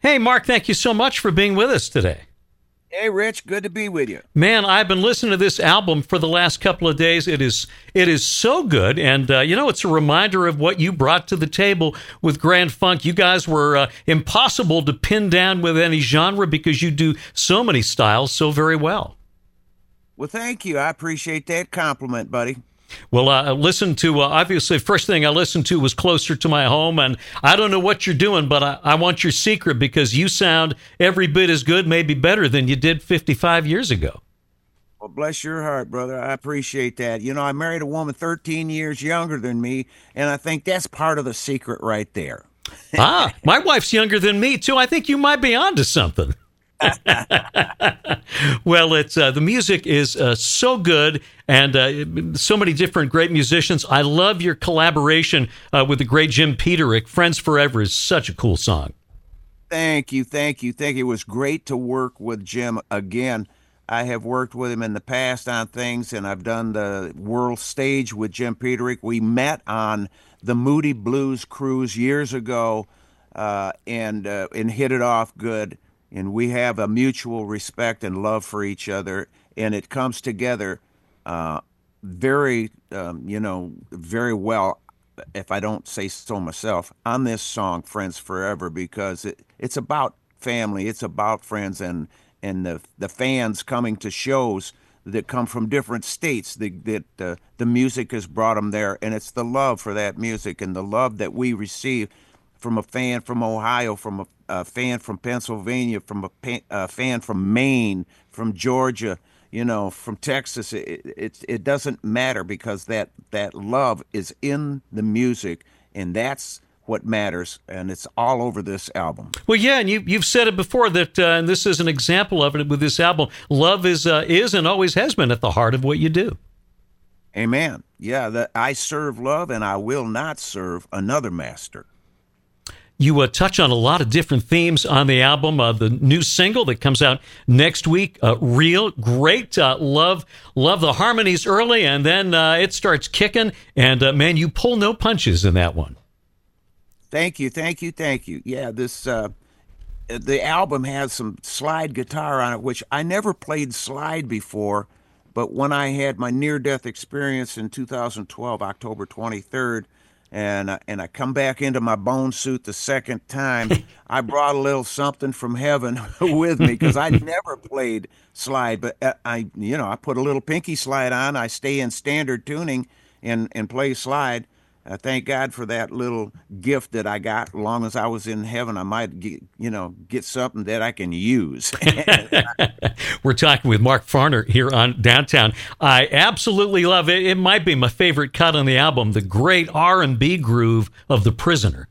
Hey, Mark, thank you so much for being with us today. Hey, Rich, good to be with you. Man, I've been listening to this album for the last couple of days. It is so good, and it's a reminder of what you brought to the table with Grand Funk. You guys were impossible to pin down with any genre because you do so many styles so very well. Well, thank you. I appreciate that compliment, buddy. Well, I listened to, obviously, first thing I listened to was Closer to My Home, and I don't know what you're doing, but I want your secret because you sound every bit as good, maybe better than you did 55 years ago. Well, bless your heart, brother. I appreciate that. You know, I married a woman 13 years younger than me, and I think that's part of the secret right there. My wife's younger than me, too. I think you might be onto something. Well, it's the music is so good, and so many different great musicians. I love your collaboration with the great Jim Peterick. Friends Forever is such a cool song. Thank you. It was great to work with Jim again. I have worked with him in the past on things, and I've done the world stage with Jim Peterick. We met on the Moody Blues cruise years ago, and hit it off good. And we have a mutual respect and love for each other, and it comes together very very well, if I don't say so myself, on this song "Friends Forever," because it's about family, it's about friends, and the fans coming to shows that come from different states. The music has brought them there, and it's the love for that music and the love that we receive from a fan from Ohio, from a fan from Pennsylvania, from a fan from Maine, from Georgia, from Texas. It doesn't matter, because that love is in the music, and that's what matters, and it's all over this album. Well, yeah, and you've said it before that, and this is an example of it with this album. Love is and always has been at the heart of what you do. Amen. Yeah, I serve love, and I will not serve another master. You touch on a lot of different themes on the album. The new single that comes out next week, Real, great. Love the harmonies early, and then it starts kicking. And, man, you pull no punches in that one. Thank you. Yeah, the album has some slide guitar on it, which I never played slide before. But when I had my near-death experience in 2012, October 23rd, and I come back into my bone suit the second time, I brought a little something from heaven with me, because I never played slide. But I put a little pinky slide on. I stay in standard tuning and play slide. Thank God for that little gift that I got. As long as I was in heaven, I might get something that I can use. We're talking with Mark Farner here on Downtown. I absolutely love it. It might be my favorite cut on the album, the great R&B groove of The Prisoner.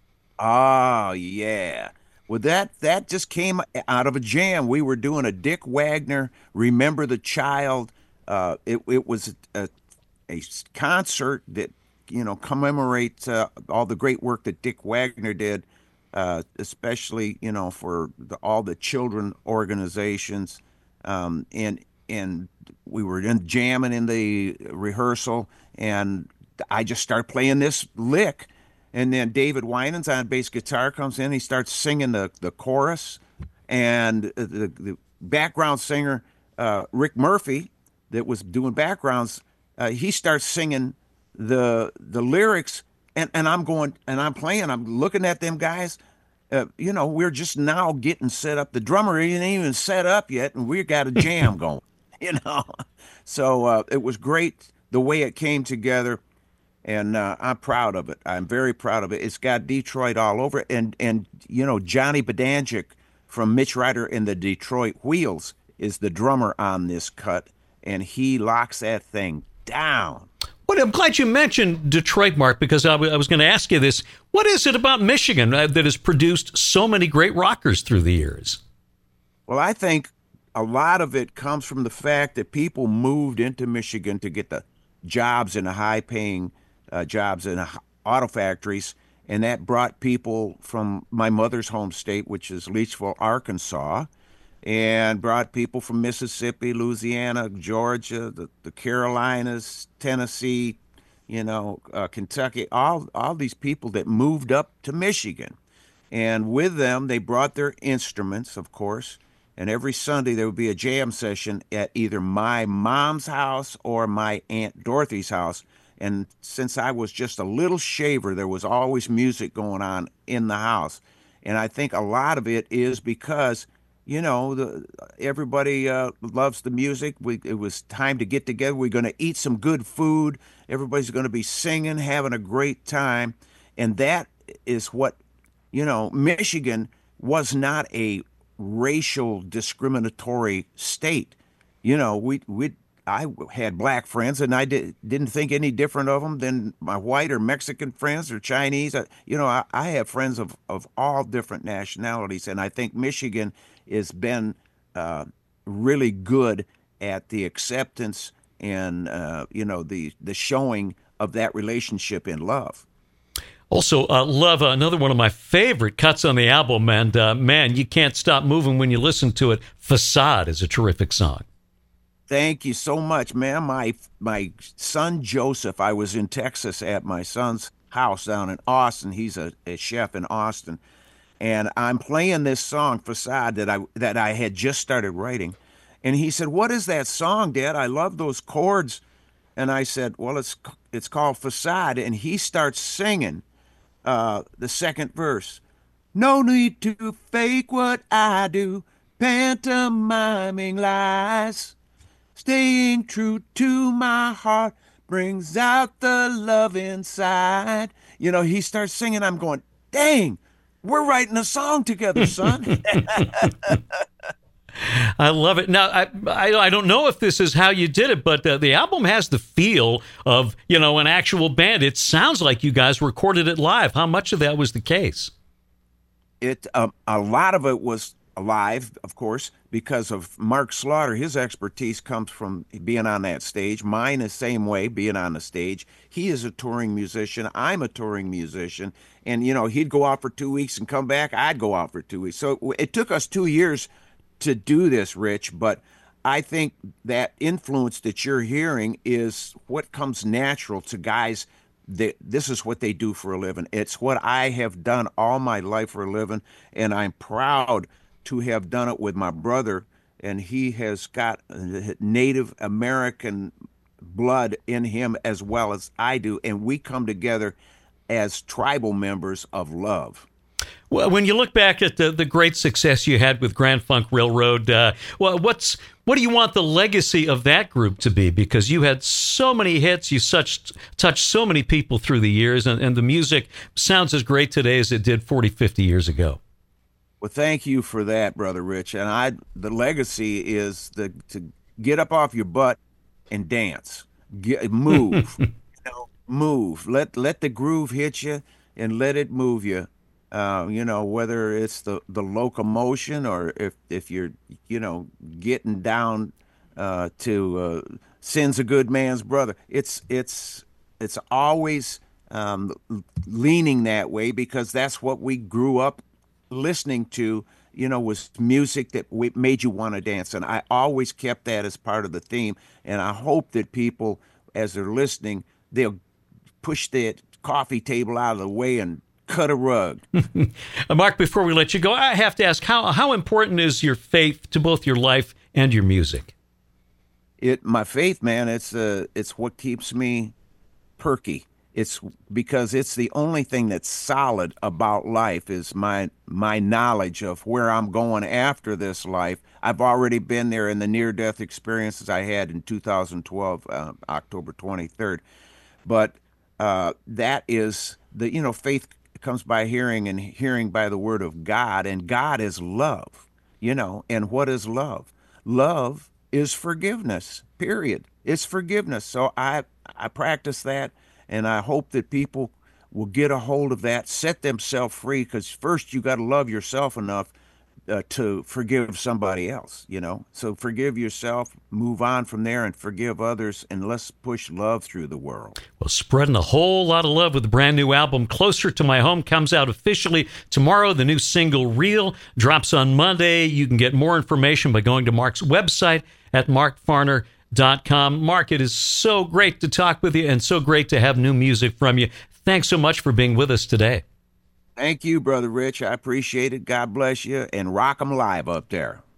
Oh, yeah. Well, that just came out of a jam. We were doing a Dick Wagner, Remember the Child. It was a concert that commemorates all the great work that Dick Wagner did, especially for all the children organizations, and we were jamming in the rehearsal, and I just started playing this lick, and then David Winans on bass guitar comes in. He starts singing the chorus, and the background singer Rick Murphy, that was doing backgrounds, he starts singing the lyrics, and I'm going, and I'm playing, I'm looking at them guys. We're just now getting set up. The drummer isn't even set up yet, and we got a jam going. So it was great the way it came together, and I'm proud of it. I'm very proud of it. It's got Detroit all over it, and Johnny Bedanjic from Mitch Ryder and the Detroit Wheels is the drummer on this cut, and he locks that thing down. Well, I'm glad you mentioned Detroit, Mark, because I was going to ask you this. What is it about Michigan that has produced so many great rockers through the years? Well, I think a lot of it comes from the fact that people moved into Michigan to get the jobs in the high-paying jobs in auto factories, and that brought people from my mother's home state, which is Leachville, Arkansas, and brought people from Mississippi, Louisiana, Georgia, the Carolinas, Tennessee, Kentucky, all these people that moved up to Michigan. And with them, they brought their instruments, of course. And every Sunday there would be a jam session at either my mom's house or my Aunt Dorothy's house. And since I was just a little shaver, there was always music going on in the house. And I think a lot of it is because, everybody loves the music. It was time to get together. We're going to eat some good food. Everybody's going to be singing, having a great time. And that is what, Michigan was not a racial discriminatory state. I had black friends, and I didn't think any different of them than my white or Mexican friends or Chinese. I have friends of all different nationalities, and I think Michigan has been really good at the acceptance and the showing of that relationship in love. Also, love another one of my favorite cuts on the album, and man, you can't stop moving when you listen to it. Facade is a terrific song. Thank you so much, man. My son Joseph, I was in Texas at my son's house down in Austin. He's a chef in Austin, and I'm playing this song Facade that I had just started writing, and he said, "What is that song, Dad? I love those chords." And I said, "Well, it's called Facade," and he starts singing the second verse. "No need to fake what I do, pantomiming lies. Staying true to my heart brings out the love inside." He starts singing. I'm going, dang, we're writing a song together, son. I love it. Now, I don't know if this is how you did it, but the album has the feel of, an actual band. It sounds like you guys recorded it live. How much of that was the case? A lot of it was live, of course, because of Mark Slaughter. His expertise comes from being on that stage. Mine is the same way, being on the stage. He is a touring musician. I'm a touring musician. And, he'd go out for 2 weeks and come back. I'd go out for 2 weeks. So it took us 2 years to do this, Rich, but I think that influence that you're hearing is what comes natural to guys. This is what they do for a living. It's what I have done all my life for a living, and I'm proud to have done it with my brother, and he has got Native American blood in him as well as I do, and we come together as tribal members of love. Well, when you look back at the great success you had with Grand Funk Railroad, what do you want the legacy of that group to be? Because you had so many hits, you touched so many people through the years, and the music sounds as great today as it did 40, 50 years ago. Well, thank you for that, Brother Rich. And the legacy is to get up off your butt and dance, move, move. Let the groove hit you and let it move you. Whether it's the locomotion or if you're, getting down to sin's a good man's brother. It's always leaning that way because that's what we grew up listening to, was music that made you want to dance. And I always kept that as part of the theme. And I hope that people, as they're listening, they'll push that coffee table out of the way and cut a rug. Mark, before we let you go, I have to ask, how important is your faith to both your life and your music? My faith, man, it's what keeps me perky. It's because it's the only thing that's solid about life is my knowledge of where I'm going after this life. I've already been there in the near-death experiences I had in 2012, October 23rd. But that is faith comes by hearing, and hearing by the word of God, and God is love, and what is love? Love is forgiveness, period. It's forgiveness. So I practice that, and I hope that people will get a hold of that, set themselves free, because first you got to love yourself enough to forgive somebody else, So forgive yourself, move on from there, and forgive others, and let's push love through the world. Well, spreading a whole lot of love with the brand new album, Closer to My Home, comes out officially tomorrow. The new single, Real, drops on Monday. You can get more information by going to Mark's website at markfarner.com. Mark, it is so great to talk with you and so great to have new music from you. Thanks so much for being with us today. Thank you, Brother Rich. I appreciate it. God bless you. And rock 'em live up there.